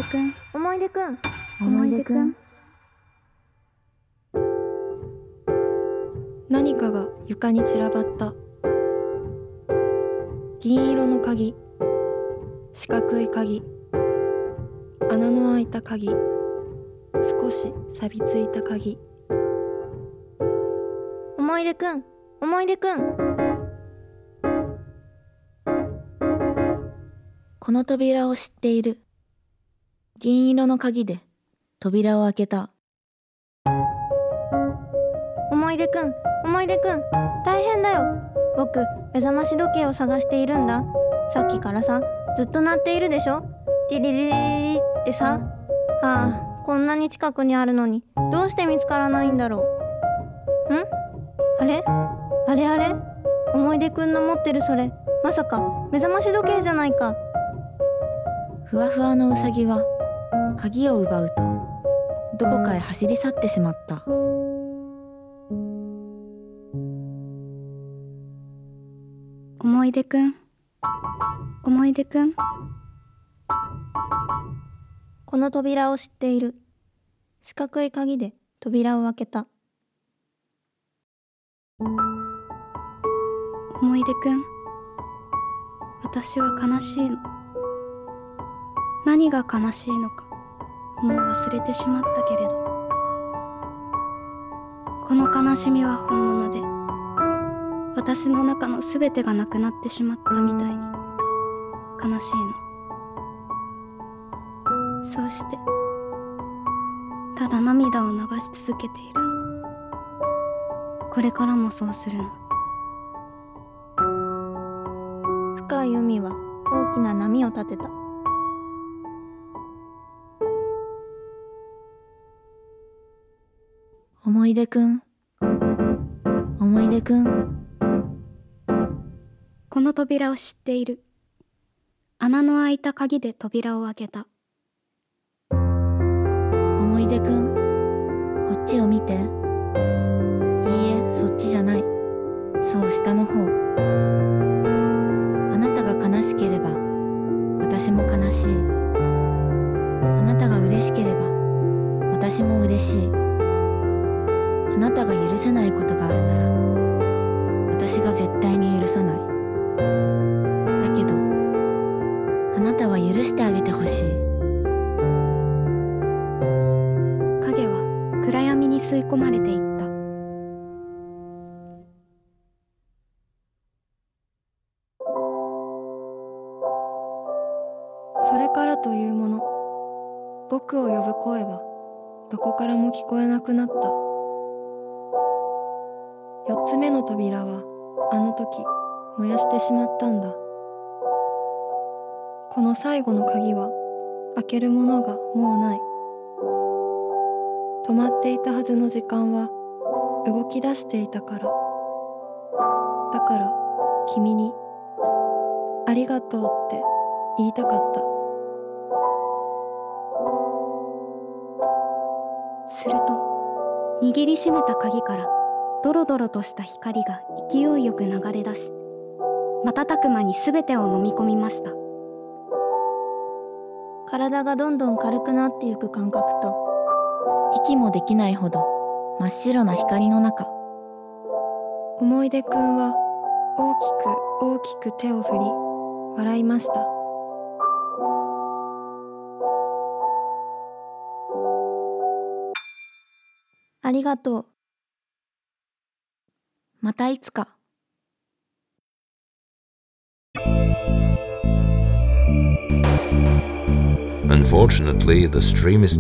くん、 思い出くん、 思い出くん。 何かが床に散らばった。銀色の鍵、四角い鍵、穴の開いた鍵、少し錆びついた鍵。 思い出くん、思い出くん。 この扉を知っている。銀色の鍵で扉を開けた。 思い出くん、思い出くん、大変だよ。僕、目覚まし時計を探しているんだ。さっきからさ、ずっと鳴っているでしょ。ティリリリリリってさ。こんなに近くにあるのに、どうして見つからないんだろう。あれあれあれ、思い出くんの持ってるそれ、まさか目覚まし時計じゃないか。 ふわふわのうさぎは鍵を奪うとどこかへ走り去ってしまった。 思い出くん、思い出くん。 この扉を知っている。四角い鍵で扉を開けた。 思い出くん、私は悲しいの。何が悲しいのかもう忘れてしまったけれど、この悲しみは本物で、私の中のすべてがなくなってしまったみたいに悲しいの。そうしてただ涙を流し続けているの。これからもそうするの。 深い海は大きな波を立てた。 思い出くん、思い出くん。 この扉を知っている。穴の開いた鍵で扉を開けた。 思い出くん、こっちを見て。いいえ、そっちじゃない。そう、下の方。あなたが悲しければ私も悲しい。あなたが嬉しければ私も嬉しい。あなたが許せないことがあるなら私が絶対に許さない。だけどあなたは許してあげてほしい。 影は暗闇に吸い込まれていった。 それからというもの、僕を呼ぶ声はどこからも聞こえなくなった。4つ目の扉はあの時燃やしてしまったんだ。この最後の鍵は開けるものがもうない。止まっていたはずの時間は動き出していたから。だから君にありがとうって言いたかった。 すると握りしめた鍵からドロドロとした光が勢いよく流れ出し、瞬く間にすべてを飲み込みました。 体がどんどん軽くなってゆく感覚と、 息もできないほど真っ白な光の中、 思い出くんは大きく大きく手を振り笑いました。 ありがとう。 またいつか。 Unfortunately, the stream is